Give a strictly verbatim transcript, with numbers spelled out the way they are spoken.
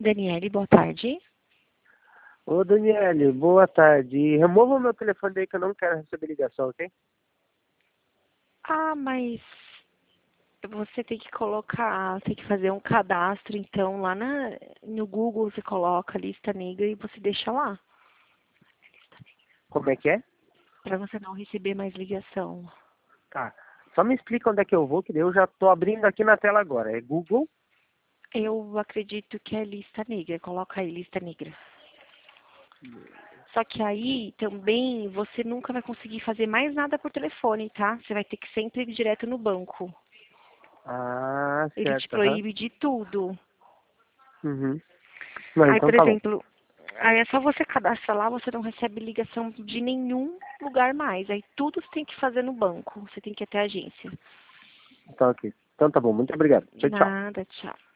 Daniele, boa tarde. Ô, Daniele, boa tarde. Remova o meu telefone daí que eu não quero receber ligação, ok? Ah, mas você tem que colocar, tem que fazer um cadastro, então, lá na, no Google você coloca lista negra e você deixa lá, Como é que é? para você não receber mais ligação. Tá. Só me explica onde é que eu vou, que daí eu já tô abrindo aqui na tela agora. É Google? Eu acredito que é lista negra, coloca aí lista negra. Só que aí também você nunca vai conseguir fazer mais nada por telefone, tá? Você vai ter que sempre ir direto no banco. Ah, Ele te certo, aham. proíbe de tudo. Uhum. Não, Aí, então por tá bom. exemplo, aí é só você cadastrar lá, você não recebe ligação de nenhum lugar mais. Aí tudo você tem que fazer no banco. Você tem que ir até a agência. Tá ok. Então tá bom, muito obrigado. Tchau, tchau. Nada, tchau.